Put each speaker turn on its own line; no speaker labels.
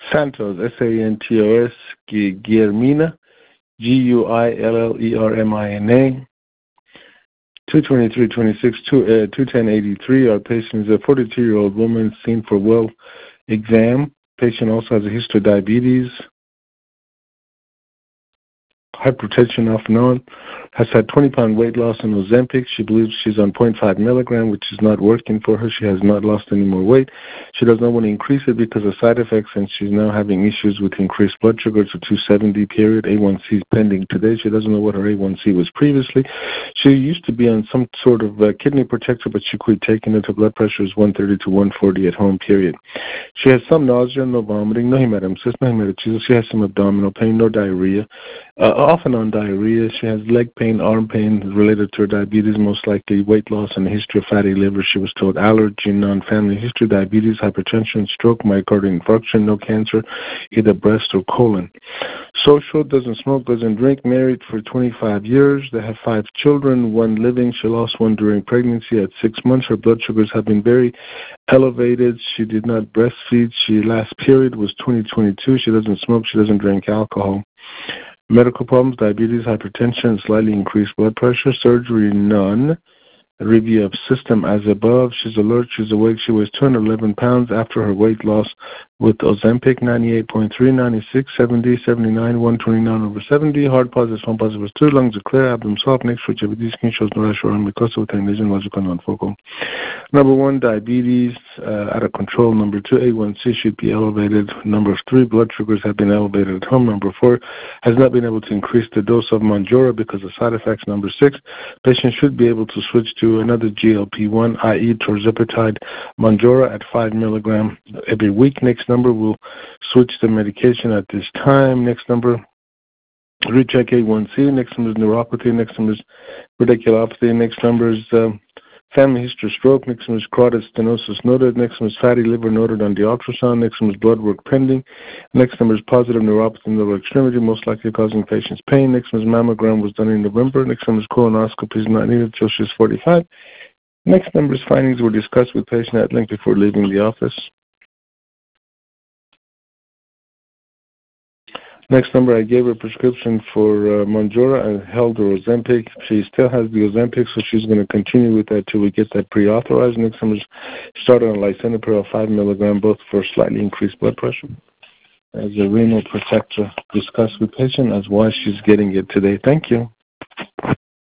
Santos, Santos, Guillermina, Guillermina. 22326, 21083. Our patient is a 42-year-old woman seen for well exam. Patient also has a history of diabetes, hypertension off and on, has had 20-pound weight loss in Ozempic. She believes she's on 0.5 milligram, which is not working for her. She has not lost any more weight. She does not want to increase it because of side effects, and she's now having issues with increased blood sugar to 270 period. A1C is pending today. She doesn't know what her A1C was previously. She used to be on some sort of kidney protector, but she quit taking it. Her blood pressure is 130 to 140 at home, period. She has some nausea, no vomiting, no hematemesis, no hematochezia. She has some abdominal pain, no diarrhea. Off and on diarrhea. She has leg pain, arm pain related to her diabetes, most likely weight loss and a history of fatty liver. She was told allergy, non-family history, diabetes, hypertension, stroke, myocardial infarction, no cancer, either breast or colon. Social, doesn't smoke, doesn't drink, married for 25 years. They have 5 children, 1 living. She lost 1 during pregnancy at 6 months. Her blood sugars have been very elevated. She did not breastfeed. She last period was 2022. She doesn't smoke. She doesn't drink alcohol. Medical problems, diabetes, hypertension, slightly increased blood pressure, surgery, none. A review of system as above. She's alert, she's awake, she weighs 211 pounds after her weight loss with Ozempic, 98.3, 96, 70, 79, 129 over 70. Heart positive, phone positive was 2, lungs are clear, abdomen soft, next switch, everything skin shows no rash or mucosa with an lesion, logical non-focal. Number 1, diabetes out of control. Number 2, A1C should be elevated. Number 3, blood sugars have been elevated at home. Number 4, has not been able to increase the dose of Mounjaro because of side effects. Number 6, patient should be able to switch to another GLP-1, i.e. tirzepatide Mounjaro at 5 milligram every week. Next number, we'll switch the medication at this time. Next number, recheck A1C. Next number is neuropathy. Next number is radiculopathy. Next number is family history of stroke. Next one is carotid stenosis noted. Next one is fatty liver noted on the ultrasound. Next one is blood work pending. Next number is positive neuropathy in the lower extremity, most likely causing patient's pain. Next one is mammogram was done in November. Next one is colonoscopy is not needed until she's 45. Next number's findings were discussed with patient at length before leaving the office. Next number, I gave her a prescription for Mounjaro and held her Ozempic. She still has the Ozempic, so she's going to continue with that till we get that pre-authorized. Next number is started on lisinopril 5 milligram, both for slightly increased blood pressure. As a renal protector, discussed with patient as why she's getting it today. Thank you.